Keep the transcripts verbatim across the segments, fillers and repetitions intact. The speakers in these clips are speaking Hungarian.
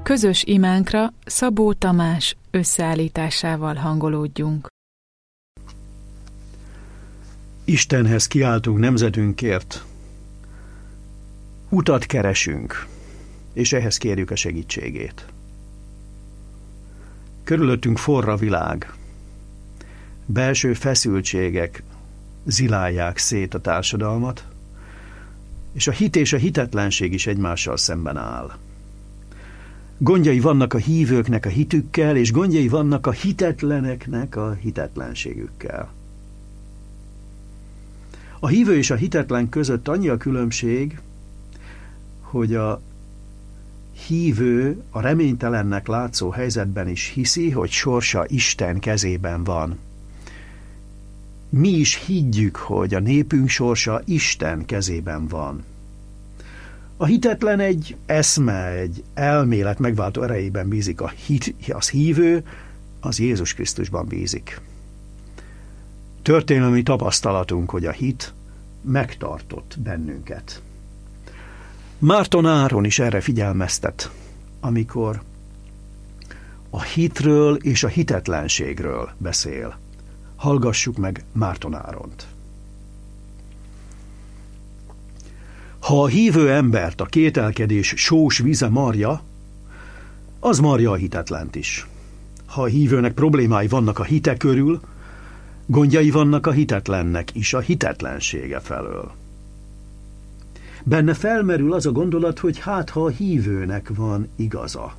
Közös imánkra Szabó Tamás összeállításával hangolódjunk. Istenhez kiáltunk nemzetünkért. Utat keresünk, és ehhez kérjük a segítségét. Körülöttünk forra világ. Belső feszültségek zilálják szét a társadalmat, és a hit és a hitetlenség is egymással szemben áll. Gondjai vannak a hívőknek a hitükkel, és gondjai vannak a hitetleneknek a hitetlenségükkel. A hívő és a hitetlen között annyi a különbség, hogy a hívő a reménytelennek látszó helyzetben is hiszi, hogy sorsa Isten kezében van. Mi is higgyük, hogy a népünk sorsa Isten kezében van. A hitetlen egy eszme, egy elmélet megváltó erejében bízik, a hit, az hívő, az Jézus Krisztusban bízik. Történelmi tapasztalatunk, hogy a hit megtartott bennünket. Márton Áron is erre figyelmeztet, amikor a hitről és a hitetlenségről beszél. Hallgassuk meg Márton Áront. Ha a hívő embert a kételkedés sós vize marja, az marja a hitetlent is. Ha a hívőnek problémái vannak a hite körül, gondjai vannak a hitetlennek is a hitetlensége felől. Benne felmerül az a gondolat, hogy hát ha a hívőnek van igaza.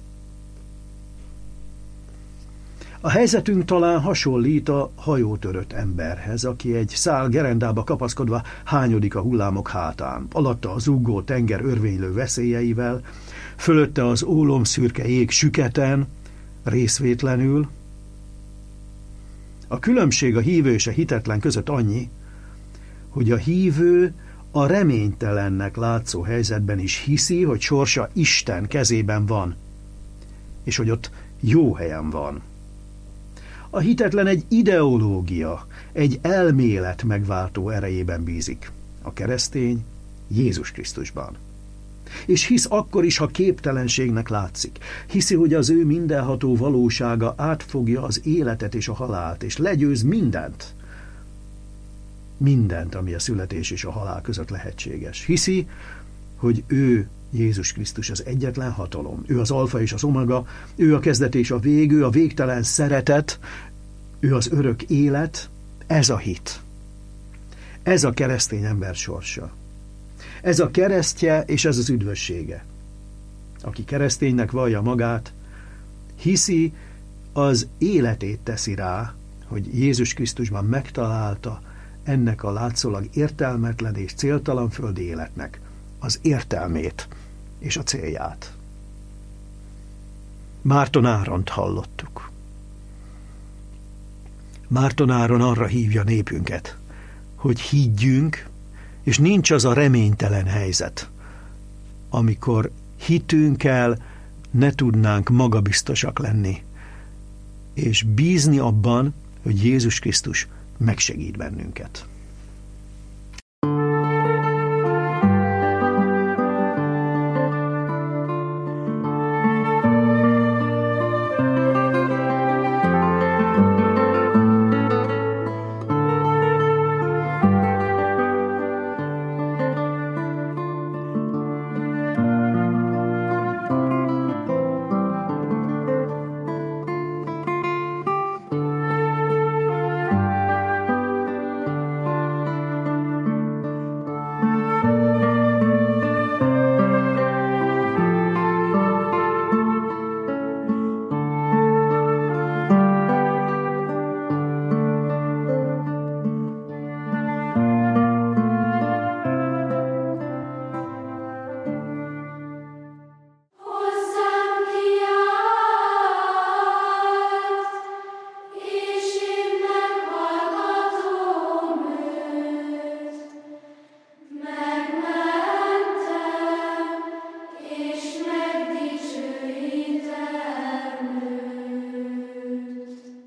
A helyzetünk talán hasonlít a hajótörött emberhez, aki egy szál gerendába kapaszkodva hányodik a hullámok hátán, alatta az uggó tenger örvénylő veszélyeivel, fölötte az ólomszürke jég süketen, részvétlenül. A különbség a hívő és a hitetlen között annyi, hogy a hívő a reménytelennek látszó helyzetben is hiszi, hogy sorsa Isten kezében van, és hogy ott jó helyen van. A hitetlen egy ideológia, egy elmélet megváltó erejében bízik. A keresztény Jézus Krisztusban. És hisz akkor is, ha képtelenségnek látszik. Hiszi, hogy az ő mindenható valósága átfogja az életet és a halált, és legyőz mindent. Mindent, ami a születés és a halál között lehetséges. Hiszi, hogy ő, Jézus Krisztus az egyetlen hatalom. Ő az alfa és az omega, ő a kezdet és a vég, ő a végtelen szeretet, ő az örök élet, ez a hit. Ez a keresztény ember sorsa. Ez a keresztje és ez az üdvössége. Aki kereszténynek vallja magát, hiszi, az életét teszi rá, hogy Jézus Krisztusban megtalálta ennek a látszólag értelmetlen és céltalan földi életnek az értelmét és a célját. Márton Áront hallottuk. Márton Áron arra hívja népünket, hogy higgyünk, és nincs az a reménytelen helyzet, amikor hitünkkel ne tudnánk magabiztosak lenni, és bízni abban, hogy Jézus Krisztus megsegít bennünket.